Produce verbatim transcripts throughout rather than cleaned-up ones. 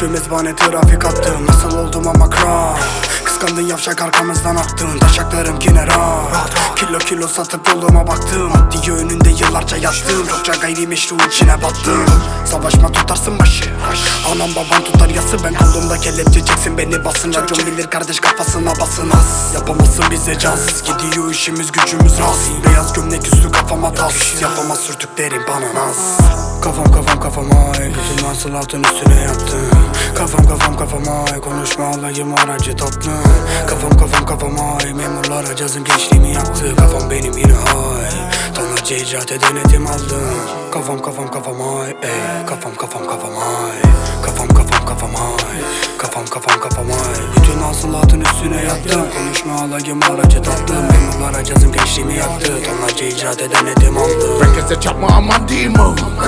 Şu mezbane trafik attım, nasıl oldum ama kral. Kıskandın yavşak arkamızdan attın, taşaklarım yine rahat. Kilo kilo satıp yoluma baktım, adliye önünde yıllarca yattım. Çokça gayrimeşru içine battım. Savaşma tutarsın başı, anam baban tutar yası. Ben kolumda kelepçe çeksin beni basın. Racon bilir kardeş kafasına basın az. Yapamazsın bize caz, gidiyor işimiz gücümüz raz. Beyaz gömlek üstü kafama tas, yapamaz sürtüklerim bana naz. Kafam kafam kafam ay, bütün nasıl altın üstüne yattım. Kafam kafam kafam ay, konuşma alayım aracı tatlı. Kafam kafam kafam ay, memurlara cazın gençliğimi yaktı. Kafam benim yine ay, tonlarca icraate denetim aldım. Kafam kafam kafam ay, ey. Kafam kafam kafam ay, kafam kafam kafam ay, kafam kafam kafam ay. Bütün hasılatın üstüne yattım, konuşma alayım aracı tatlı. Memurlara cazın gençliğimi yaktı, tonlarca icraate denetim aldım. Herkese çarpma aman değil mi?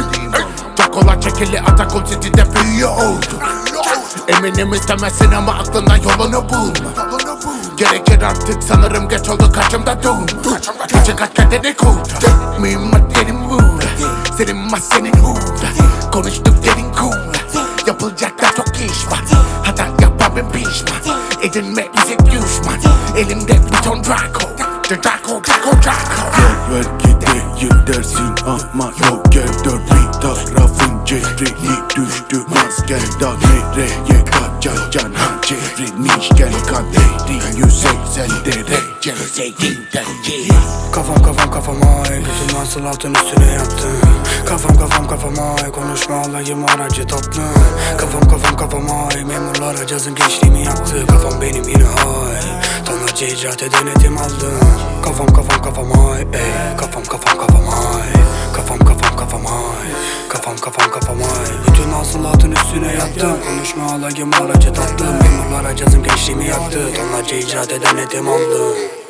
Çok kolay çekili atak ol City'de büyüyor oldu. Eminim istemezsin ama aklından yolunu bulma. Gerekir artık sanırım geç oldu karşımda durma. Gece kaç kendini kurtar. Mühimmatlerin burada, senin mahzenin hurda. Konuştuk derin kumla, yapılacak da çok iş var. Hata yapan ben pişman, edinme bize düşman. Elimde bir ton Draco, Draco, Draco, Draco. Ver gideyim dersin ama yok gel dört bir tarafın cehreyi düştü. Masken da nereye kaçacaksın hançerin işken kaderin yüz seksen derece seyinden ye. Kafam kafam kafam ay, bütün nasıl altın üstüne yattım. Kafam kafam kafam ay, konuşma alayım aracı tatlı. Kafam kafam kafam ay, memurlara cazın gençliğimi yaktı. Kafam benim yine ay, tonlarca icraate denetim aldım. Kafam kafam kafam ay, ey. Kafam kafam kafam ay, kafam kafam kafam ay, kafam kafam kafam ay. Bütün hasılatın üstüne yattım, konuşma alayım aracı tatlı. Memurlara cazın gençliğimi yaktı, tonlarca icraate denetim aldım.